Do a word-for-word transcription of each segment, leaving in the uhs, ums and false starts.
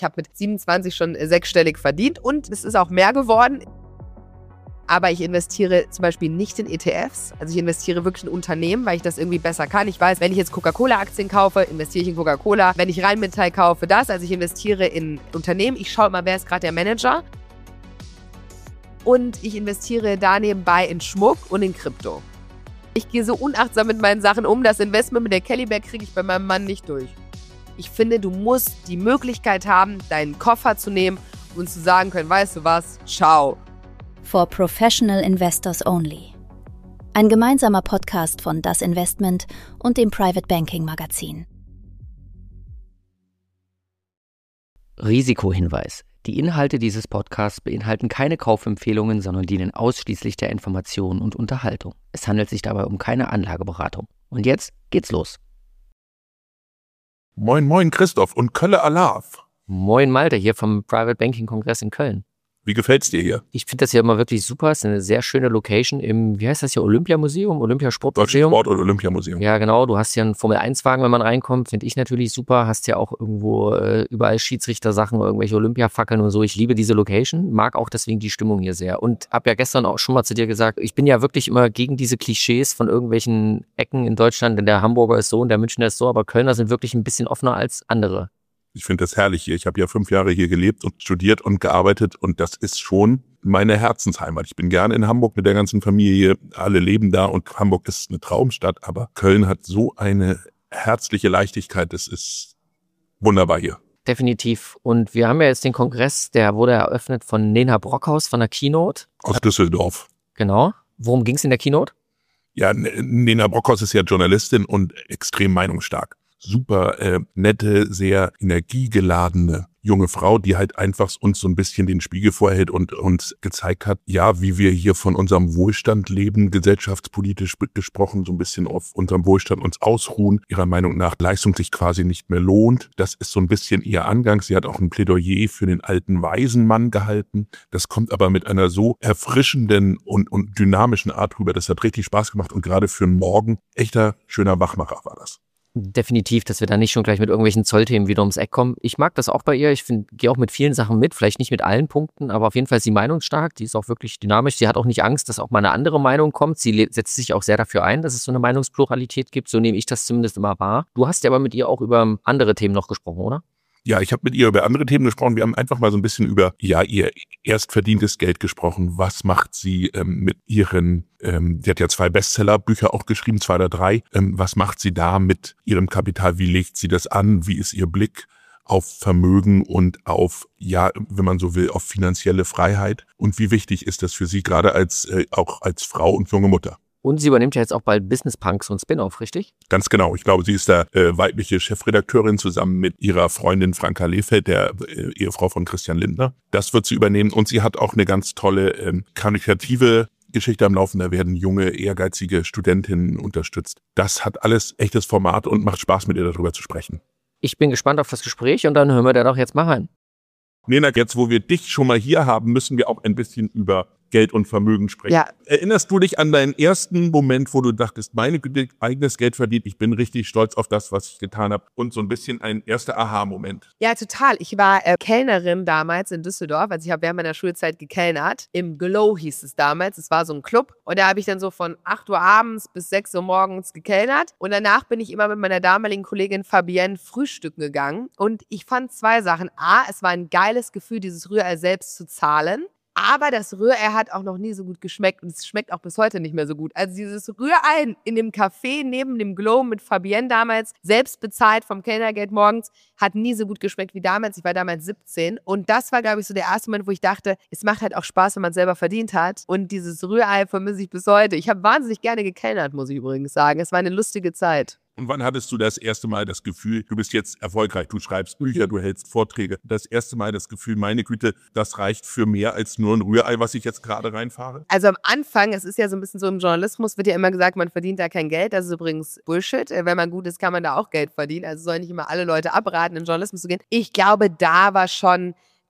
Ich habe mit siebenundzwanzig schon sechsstellig verdient und es ist auch mehr geworden. Aber ich investiere zum Beispiel nicht in E T Fs. Also ich investiere wirklich in Unternehmen, weil ich das irgendwie besser kann. Ich weiß, wenn ich jetzt Coca-Cola-Aktien kaufe, investiere ich in Coca-Cola. Wenn ich Rheinmetall kaufe, das. Also ich investiere in Unternehmen. Ich schaue immer, wer ist gerade der Manager. Und ich investiere da nebenbei in Schmuck und in Krypto. Ich gehe so unachtsam mit meinen Sachen um. Das Investment mit der Kellybag kriege ich bei meinem Mann nicht durch. Ich finde, du musst die Möglichkeit haben, deinen Koffer zu nehmen und zu sagen können, weißt du was, ciao. For Professional Investors Only. Ein gemeinsamer Podcast von Das Investment und dem Private Banking Magazin. Risikohinweis. Die Inhalte dieses Podcasts beinhalten keine Kaufempfehlungen, sondern dienen ausschließlich der Information und Unterhaltung. Es handelt sich dabei um keine Anlageberatung. Und jetzt geht's los. Moin, moin Christoph und Kölle Alav. Moin Malte, hier vom Private Banking Kongress in Köln. Wie gefällt's dir hier? Ich finde das hier immer wirklich super. Es ist eine sehr schöne Location im, wie heißt das hier, Olympiamuseum? Olympiasportmuseum? Deutsches Sport- und Olympiamuseum. Ja, genau. Du hast hier einen Formel eins Wagen, wenn man reinkommt. Finde ich natürlich super. Hast ja auch irgendwo äh, überall Schiedsrichter-Sachen, irgendwelche Olympiafackeln und so. Ich liebe diese Location. Mag auch deswegen die Stimmung hier sehr. Und habe ja gestern auch schon mal zu dir gesagt, ich bin ja wirklich immer gegen diese Klischees von irgendwelchen Ecken in Deutschland. Denn der Hamburger ist so und der Münchner ist so. Aber Kölner sind wirklich ein bisschen offener als andere. Ich finde das herrlich hier. Ich habe ja fünf Jahre hier gelebt und studiert und gearbeitet und das ist schon meine Herzensheimat. Ich bin gerne in Hamburg mit der ganzen Familie. Alle leben da und Hamburg ist eine Traumstadt, aber Köln hat so eine herzliche Leichtigkeit. Das ist wunderbar hier. Definitiv. Und wir haben ja jetzt den Kongress, der wurde eröffnet von Nena Brockhaus von der Keynote. Aus Düsseldorf. Genau. Worum ging es in der Keynote? Ja, Nena Brockhaus ist ja Journalistin und extrem meinungsstark. Super äh, nette, sehr energiegeladene junge Frau, die halt einfach uns so ein bisschen den Spiegel vorhält und uns gezeigt hat, ja, wie wir hier von unserem Wohlstand leben, gesellschaftspolitisch gesprochen, so ein bisschen auf unserem Wohlstand uns ausruhen, ihrer Meinung nach Leistung sich quasi nicht mehr lohnt. Das ist so ein bisschen ihr Angang. Sie hat auch ein Plädoyer für den alten weisen Mann gehalten. Das kommt aber mit einer so erfrischenden und, und dynamischen Art rüber. Das hat richtig Spaß gemacht und gerade für einen Morgen echter schöner Wachmacher war das. Definitiv, dass wir da nicht schon gleich mit irgendwelchen Zollthemen wieder ums Eck kommen. Ich mag das auch bei ihr. Ich gehe auch mit vielen Sachen mit, vielleicht nicht mit allen Punkten, aber auf jeden Fall ist sie meinungsstark. Die ist auch wirklich dynamisch. Sie hat auch nicht Angst, dass auch mal eine andere Meinung kommt. Sie setzt sich auch sehr dafür ein, dass es so eine Meinungspluralität gibt. So nehme ich das zumindest immer wahr. Du hast ja aber mit ihr auch über andere Themen noch gesprochen, oder? Ja, ich habe mit ihr über andere Themen gesprochen. Wir haben einfach mal so ein bisschen über ja ihr erst verdientes Geld gesprochen. Was macht sie ähm, mit ihren, ähm, sie hat ja zwei Bestsellerbücher auch geschrieben, zwei oder drei. Ähm, was macht sie da mit ihrem Kapital? Wie legt sie das an? Wie ist ihr Blick auf Vermögen und auf, ja, wenn man so will, auf finanzielle Freiheit? Und wie wichtig ist das für sie, gerade als äh, auch als Frau und junge Mutter? Und sie übernimmt ja jetzt auch bald Business Punks und Spin-Off, richtig? Ganz genau. Ich glaube, sie ist da äh, weibliche Chefredakteurin zusammen mit ihrer Freundin Franka Lehfeld, der äh, Ehefrau von Christian Lindner. Das wird sie übernehmen. Und sie hat auch eine ganz tolle ähm, kommunikative Geschichte am Laufen. Da werden junge, ehrgeizige Studentinnen unterstützt. Das hat alles echtes Format und macht Spaß, mit ihr darüber zu sprechen. Ich bin gespannt auf das Gespräch und dann hören wir da doch jetzt mal rein. Nena, jetzt wo wir dich schon mal hier haben, müssen wir auch ein bisschen über Geld und Vermögen sprechen. Ja. Erinnerst du dich an deinen ersten Moment, wo du dachtest, meine Güte, eigenes Geld verdient, ich bin richtig stolz auf das, was ich getan habe und so ein bisschen ein erster Aha-Moment? Ja, total. Ich war äh, Kellnerin damals in Düsseldorf. Also ich habe während meiner Schulzeit gekellnert. Im Glow hieß es damals. Es war so ein Club. Und da habe ich dann so von acht Uhr abends bis sechs Uhr morgens gekellnert. Und danach bin ich immer mit meiner damaligen Kollegin Fabienne frühstücken gegangen. Und ich fand zwei Sachen. A, es war ein geiles Gefühl, dieses Rührei selbst zu zahlen. Aber das Rührei hat auch noch nie so gut geschmeckt und es schmeckt auch bis heute nicht mehr so gut. Also dieses Rührei in dem Café neben dem Glow mit Fabienne damals, selbst bezahlt vom Kellnergeld morgens, hat nie so gut geschmeckt wie damals. Ich war damals siebzehn und das war, glaube ich, so der erste Moment, wo ich dachte, es macht halt auch Spaß, wenn man es selber verdient hat. Und dieses Rührei vermisse ich bis heute. Ich habe wahnsinnig gerne gekellnert, muss ich übrigens sagen. Es war eine lustige Zeit. Und wann hattest du das erste Mal das Gefühl, du bist jetzt erfolgreich, du schreibst Bücher, du hältst Vorträge, das erste Mal das Gefühl, meine Güte, das reicht für mehr als nur ein Rührei, was ich jetzt gerade reinfahre? Also am Anfang, es ist ja so ein bisschen so im Journalismus, wird ja immer gesagt, man verdient da kein Geld. Das ist übrigens Bullshit. Wenn man gut ist, kann man da auch Geld verdienen. Also sollen nicht immer alle Leute abraten, in Journalismus zu gehen. Ich glaube, da war schon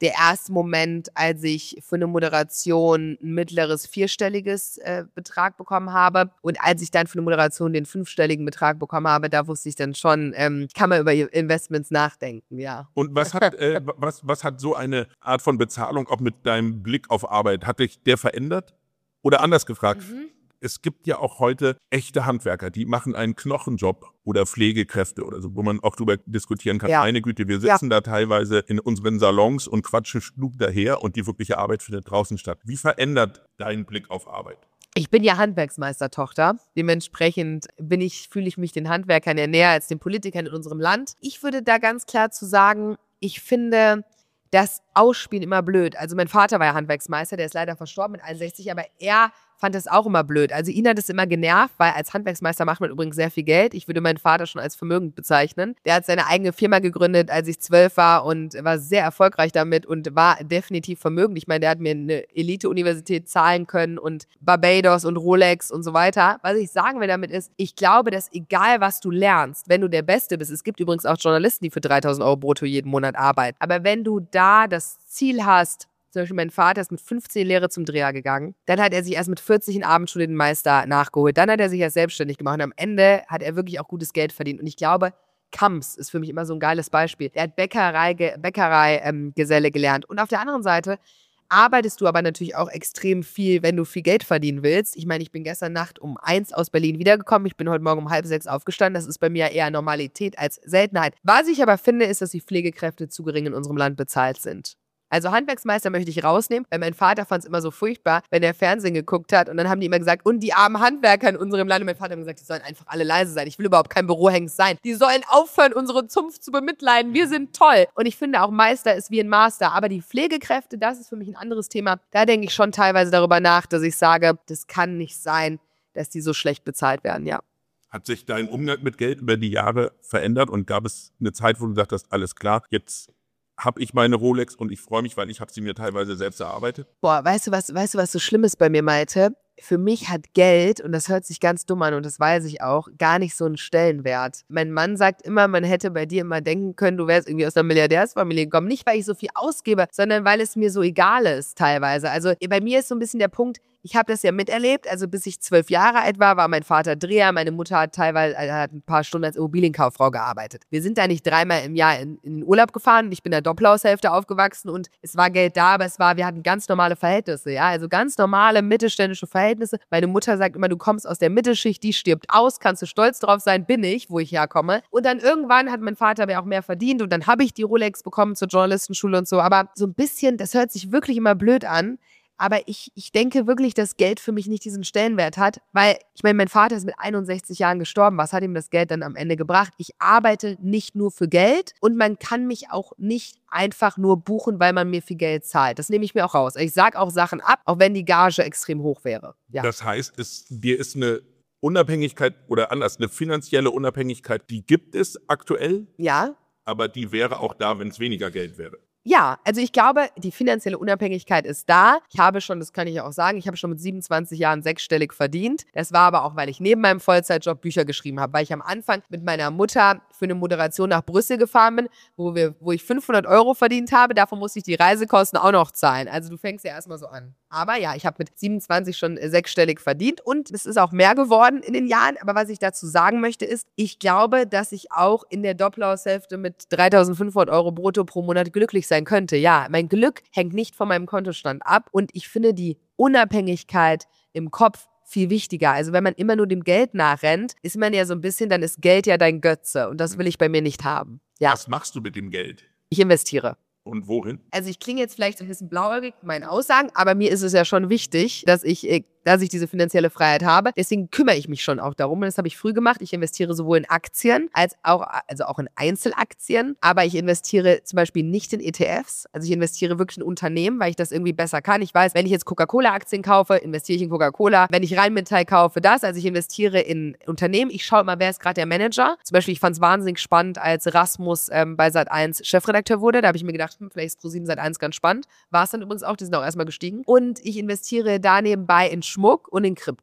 der erste Moment, als ich für eine Moderation ein mittleres vierstelliges äh, Betrag bekommen habe. Und als ich dann für eine Moderation den fünfstelligen Betrag bekommen habe, da wusste ich dann schon, ähm, kann man über Investments nachdenken, ja. Und was hat, äh, was, was hat so eine Art von Bezahlung auch mit deinem Blick auf Arbeit, hat dich der verändert? Oder anders gefragt, mhm. Es gibt ja auch heute echte Handwerker, die machen einen Knochenjob oder Pflegekräfte oder so, wo man auch drüber diskutieren kann. Ja. Meine Güte, wir sitzen ja. da teilweise in unseren Salons und quatschen Schlug daher und die wirkliche Arbeit findet draußen statt. Wie verändert dein Blick auf Arbeit? Ich bin ja Handwerksmeistertochter. Dementsprechend bin ich, fühle ich mich den Handwerkern ja näher als den Politikern in unserem Land. Ich würde da ganz klar zu sagen, ich finde das Ausspielen immer blöd. Also mein Vater war ja Handwerksmeister, der ist leider verstorben mit einundsechzig, aber er fand das auch immer blöd. Also ihn hat es immer genervt, weil als Handwerksmeister macht man übrigens sehr viel Geld. Ich würde meinen Vater schon als vermögend bezeichnen. Der hat seine eigene Firma gegründet, als ich zwölf war und war sehr erfolgreich damit und war definitiv vermögend. Ich meine, der hat mir eine Elite-Universität zahlen können und Barbados und Rolex und so weiter. Was ich sagen will damit ist, ich glaube, dass egal was du lernst, wenn du der Beste bist, es gibt übrigens auch Journalisten, die für dreitausend Euro brutto jeden Monat arbeiten, aber wenn du da das Ziel hast, zum Beispiel mein Vater ist mit fünfzehn Lehre zum Dreher gegangen. Dann hat er sich erst mit vierzig in Abendschule den Meister nachgeholt. Dann hat er sich erst selbstständig gemacht. Und am Ende hat er wirklich auch gutes Geld verdient. Und ich glaube, Kamps ist für mich immer so ein geiles Beispiel. Der hat Bäckerei, Bäckerei ähm, Geselle gelernt. Und auf der anderen Seite arbeitest du aber natürlich auch extrem viel, wenn du viel Geld verdienen willst. Ich meine, ich bin gestern Nacht um eins aus Berlin wiedergekommen. Ich bin heute Morgen um halb sechs aufgestanden. Das ist bei mir eher Normalität als Seltenheit. Was ich aber finde, ist, dass die Pflegekräfte zu gering in unserem Land bezahlt sind. Also Handwerksmeister möchte ich rausnehmen, weil mein Vater fand es immer so furchtbar, wenn er Fernsehen geguckt hat und dann haben die immer gesagt, und die armen Handwerker in unserem Land. Und mein Vater hat gesagt, die sollen einfach alle leise sein. Ich will überhaupt kein Bürohengst sein. Die sollen aufhören, unsere Zunft zu bemitleiden. Wir sind toll. Und ich finde auch Meister ist wie ein Master. Aber die Pflegekräfte, das ist für mich ein anderes Thema. Da denke ich schon teilweise darüber nach, dass ich sage, das kann nicht sein, dass die so schlecht bezahlt werden, ja. Hat sich dein Umgang mit Geld über die Jahre verändert und gab es eine Zeit, wo du gesagt hast, alles klar, jetzt habe ich meine Rolex und ich freue mich, weil ich habe sie mir teilweise selbst erarbeitet? Boah, weißt du was, weißt du, was so schlimm ist bei mir, Malte? Für mich hat Geld, und das hört sich ganz dumm an und das weiß ich auch, gar nicht so einen Stellenwert. Mein Mann sagt immer, man hätte bei dir immer denken können, du wärst irgendwie aus einer Milliardärsfamilie gekommen. Nicht, weil ich so viel ausgebe, sondern weil es mir so egal ist teilweise. Also bei mir ist so ein bisschen der Punkt, ich habe das ja miterlebt, also bis ich zwölf Jahre alt war, war mein Vater Dreher, meine Mutter hat teilweise hat ein paar Stunden als Immobilienkauffrau gearbeitet. Wir sind da nicht dreimal im Jahr in, in den Urlaub gefahren, ich bin in der Doppelhaushälfte aufgewachsen und es war Geld da, aber es war, wir hatten ganz normale Verhältnisse, ja, also ganz normale mittelständische Verhältnisse. Meine Mutter sagt immer, du kommst aus der Mittelschicht, die stirbt aus, kannst du stolz drauf sein, bin ich, wo ich herkomme. Und dann irgendwann hat mein Vater aber auch mehr verdient und dann habe ich die Rolex bekommen zur Journalistenschule und so, aber so ein bisschen, das hört sich wirklich immer blöd an. Aber ich, ich denke wirklich, dass Geld für mich nicht diesen Stellenwert hat, weil, ich meine, mein Vater ist mit einundsechzig Jahren gestorben. Was hat ihm das Geld dann am Ende gebracht? Ich arbeite nicht nur für Geld und man kann mich auch nicht einfach nur buchen, weil man mir viel Geld zahlt. Das nehme ich mir auch raus. Ich sage auch Sachen ab, auch wenn die Gage extrem hoch wäre. Ja. Das heißt, es, dir ist eine Unabhängigkeit oder anders, eine finanzielle Unabhängigkeit, die gibt es aktuell. Ja. Aber die wäre auch da, wenn es weniger Geld wäre. Ja, also ich glaube, die finanzielle Unabhängigkeit ist da. Ich habe schon, das kann ich auch sagen, ich habe schon mit siebenundzwanzig Jahren sechsstellig verdient. Das war aber auch, weil ich neben meinem Vollzeitjob Bücher geschrieben habe, weil ich am Anfang mit meiner Mutter für eine Moderation nach Brüssel gefahren bin, wo, wir, wo ich fünfhundert Euro verdient habe. Davon musste ich die Reisekosten auch noch zahlen. Also du fängst ja erstmal so an. Aber ja, ich habe mit siebenundzwanzig schon sechsstellig verdient und es ist auch mehr geworden in den Jahren. Aber was ich dazu sagen möchte ist, ich glaube, dass ich auch in der Doppelhaushälfte mit dreitausendfünfhundert Euro brutto pro Monat glücklich sein könnte. Ja, mein Glück hängt nicht von meinem Kontostand ab und ich finde die Unabhängigkeit im Kopf viel wichtiger. Also wenn man immer nur dem Geld nachrennt, ist man ja so ein bisschen, dann ist Geld ja dein Götze und das will ich bei mir nicht haben. Ja. Was machst du mit dem Geld? Ich investiere. Und wohin? Also ich klinge jetzt vielleicht ein bisschen blauäugig in meinen Aussagen, aber mir ist es ja schon wichtig, dass ich, dass ich diese finanzielle Freiheit habe. Deswegen kümmere ich mich schon auch darum. Und das habe ich früh gemacht. Ich investiere sowohl in Aktien als auch, also auch in Einzelaktien. Aber ich investiere zum Beispiel nicht in E T Fs. Also ich investiere wirklich in Unternehmen, weil ich das irgendwie besser kann. Ich weiß, wenn ich jetzt Coca-Cola-Aktien kaufe, investiere ich in Coca-Cola. Wenn ich Rheinmetall kaufe, das. Also ich investiere in Unternehmen. Ich schaue immer, wer ist gerade der Manager. Zum Beispiel, ich fand es wahnsinnig spannend, als Rasmus ähm, bei Sat eins Chefredakteur wurde. Da habe ich mir gedacht, hm, vielleicht ist ProSieben Sat eins ganz spannend. War es dann übrigens auch. Die sind auch erstmal gestiegen. Und ich investiere da nebenbei in Schmuck und in Krypto.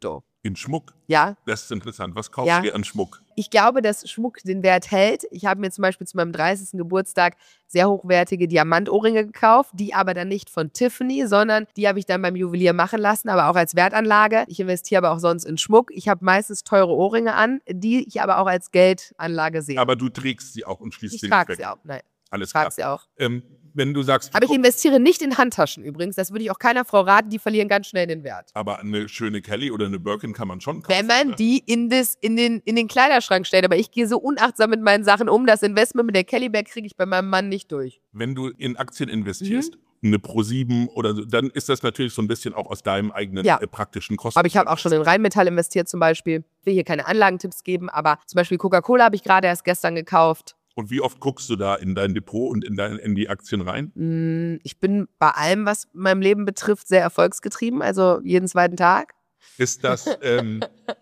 In Schmuck? Ja. Das ist interessant. Was kaufst Ja. du dir an Schmuck? Ich glaube, dass Schmuck den Wert hält. Ich habe mir zum Beispiel zu meinem dreißigsten Geburtstag sehr hochwertige Diamantohrringe gekauft, die aber dann nicht von Tiffany, sondern die habe ich dann beim Juwelier machen lassen, aber auch als Wertanlage. Ich investiere aber auch sonst in Schmuck. Ich habe meistens teure Ohrringe an, die ich aber auch als Geldanlage sehe. Aber du trägst sie auch und schließt ich sie nicht trage weg. sie auch. Nein, Alles ich trage klar. sie auch. Ähm, wenn du sagst, Aber ich investiere nicht in Handtaschen übrigens. Das würde ich auch keiner Frau raten. Die verlieren ganz schnell den Wert. aber eine schöne Kelly oder eine Birkin kann man schon kaufen. Wenn man oder? die in, das, in, den, in den Kleiderschrank stellt. Aber ich gehe so unachtsam mit meinen Sachen um. Das Investment mit der Kellybag kriege ich bei meinem Mann nicht durch. Wenn du in Aktien investierst, Mhm. eine Pro sieben oder so, dann ist das natürlich so ein bisschen auch aus deinem eigenen Ja. äh, praktischen Kosten. Aber ich habe auch schon in Rheinmetall investiert zum Beispiel. Ich will hier keine Anlagentipps geben, aber zum Beispiel Coca-Cola habe ich gerade erst gestern gekauft. Und wie oft guckst du da in dein Depot und in, dein, in die Aktien rein? Mm, Ich bin bei allem, was mein Leben betrifft, sehr erfolgsgetrieben. Also jeden zweiten Tag. Ist das, ähm,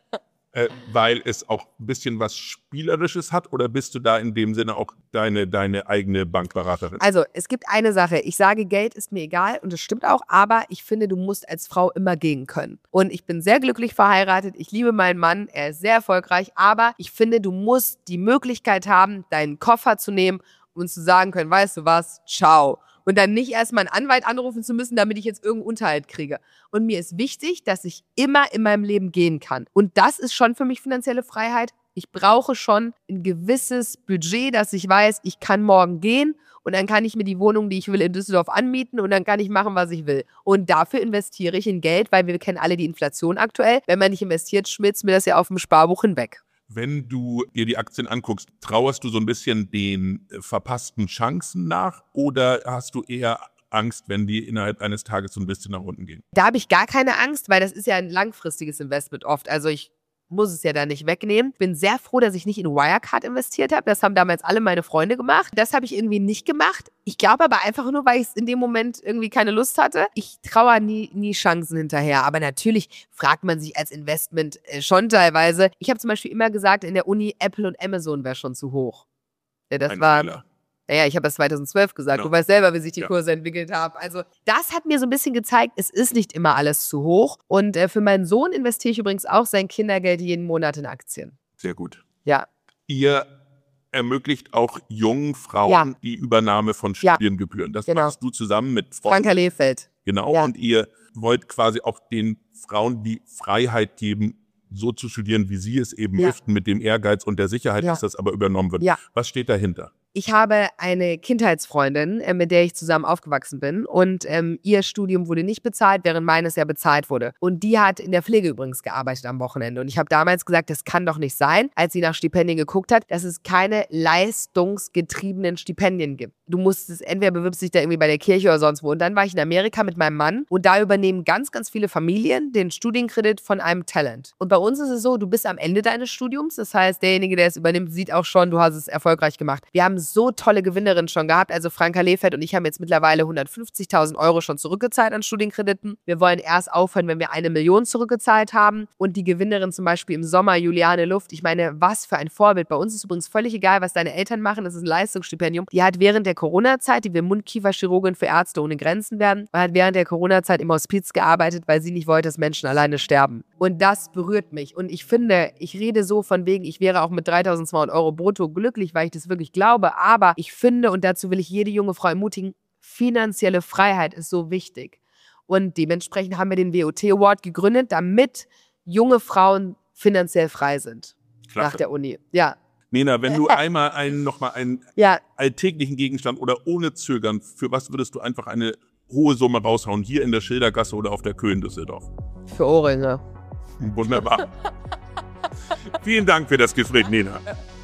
äh, weil es auch ein bisschen was Spielerisches hat oder bist du da in dem Sinne auch deine, deine eigene Bankberaterin? Also es gibt eine Sache. Ich sage, Geld ist mir egal und das stimmt auch, aber ich finde, du musst als Frau immer gehen können. Und ich bin sehr glücklich verheiratet. Ich liebe meinen Mann. Er ist sehr erfolgreich. Aber ich finde, du musst die Möglichkeit haben, deinen Koffer zu nehmen und zu sagen können, weißt du was, ciao. Und dann nicht erstmal einen Anwalt anrufen zu müssen, damit ich jetzt irgendeinen Unterhalt kriege. Und mir ist wichtig, dass ich immer in meinem Leben gehen kann. Und das ist schon für mich finanzielle Freiheit. Ich brauche schon ein gewisses Budget, dass ich weiß, ich kann morgen gehen und dann kann ich mir die Wohnung, die ich will, in Düsseldorf anmieten und dann kann ich machen, was ich will. Und dafür investiere ich in Geld, weil wir kennen alle die Inflation aktuell. Wenn man nicht investiert, schmilzt mir das ja auf dem Sparbuch hinweg. Wenn du dir die Aktien anguckst, trauerst du so ein bisschen den äh, verpassten Chancen nach oder hast du eher Angst, wenn die innerhalb eines Tages so ein bisschen nach unten gehen? Da habe ich gar keine Angst, weil das ist ja ein langfristiges Investment oft. Also ich muss es ja da nicht wegnehmen. Ich bin sehr froh, dass ich nicht in Wirecard investiert habe. Das haben damals alle meine Freunde gemacht. Das habe ich irgendwie nicht gemacht. Ich glaube aber einfach nur, weil ich in dem Moment irgendwie keine Lust hatte. Ich traue nie, nie Chancen hinterher. Aber natürlich fragt man sich als Investment äh, schon teilweise. Ich habe zum Beispiel immer gesagt, in der Uni, Apple und Amazon wäre schon zu hoch. Ja, das Ein war... Fehler. Naja, ich habe das zweitausendzwölf gesagt. Ja. Du weißt selber, wie sich die Ja. Kurse entwickelt haben. Also das hat mir so ein bisschen gezeigt, es ist nicht immer alles zu hoch. Und äh, für meinen Sohn investiere ich übrigens auch sein Kindergeld jeden Monat in Aktien. Sehr gut. Ja. Ihr ermöglicht auch jungen Frauen Ja. die Übernahme von Ja. Studiengebühren. Das Genau. machst du zusammen mit Franka Lehfeld. Genau. Ja. Und ihr wollt quasi auch den Frauen die Freiheit geben, so zu studieren, wie sie es eben Ja. möchten, mit dem Ehrgeiz und der Sicherheit, Ja. dass das aber übernommen wird. Ja. Was steht dahinter? Ich habe eine Kindheitsfreundin, äh, mit der ich zusammen aufgewachsen bin. Und ähm, ihr Studium wurde nicht bezahlt, während meines ja bezahlt wurde. Und die hat in der Pflege übrigens gearbeitet am Wochenende. Und ich habe damals gesagt, das kann doch nicht sein, als sie nach Stipendien geguckt hat, dass es keine leistungsgetriebenen Stipendien gibt. Du musstest, entweder bewirbst dich da irgendwie bei der Kirche oder sonst wo. Und dann war ich in Amerika mit meinem Mann und da übernehmen ganz, ganz viele Familien den Studienkredit von einem Talent. Und bei uns ist es so, du bist am Ende deines Studiums. Das heißt, derjenige, der es übernimmt, sieht auch schon, du hast es erfolgreich gemacht. Wir haben so tolle Gewinnerinnen schon gehabt. Also Franka Lehfeld und ich haben jetzt mittlerweile hundertfünfzigtausend Euro schon zurückgezahlt an Studienkrediten. Wir wollen erst aufhören, wenn wir eine Million zurückgezahlt haben. Und die Gewinnerin zum Beispiel im Sommer, Juliane Luft, ich meine, was für ein Vorbild. Bei uns ist übrigens völlig egal, was deine Eltern machen. Das ist ein Leistungsstipendium. Die hat während der Corona-Zeit, die wir Mund-Kiefer-Chirurgin für Ärzte ohne Grenzen werden, hat während der Corona-Zeit im Hospiz gearbeitet, weil sie nicht wollte, dass Menschen alleine sterben. Und das berührt mich. Und ich finde, ich rede so von wegen, ich wäre auch mit dreitausendzweihundert Euro brutto glücklich, weil ich das wirklich glaube. Aber ich finde, und dazu will ich jede junge Frau ermutigen, finanzielle Freiheit ist so wichtig. Und dementsprechend haben wir den W O T Award gegründet, damit junge Frauen finanziell frei sind. Klasse. Nach der Uni. Ja. Nena, wenn du einmal einen, nochmal einen Ja. alltäglichen Gegenstand oder ohne Zögern, für was würdest du einfach eine hohe Summe raushauen, hier in der Schildergasse oder auf der Köhe in Düsseldorf? Für Ohrringe. Wunderbar. Vielen Dank für das Gespräch, Nena.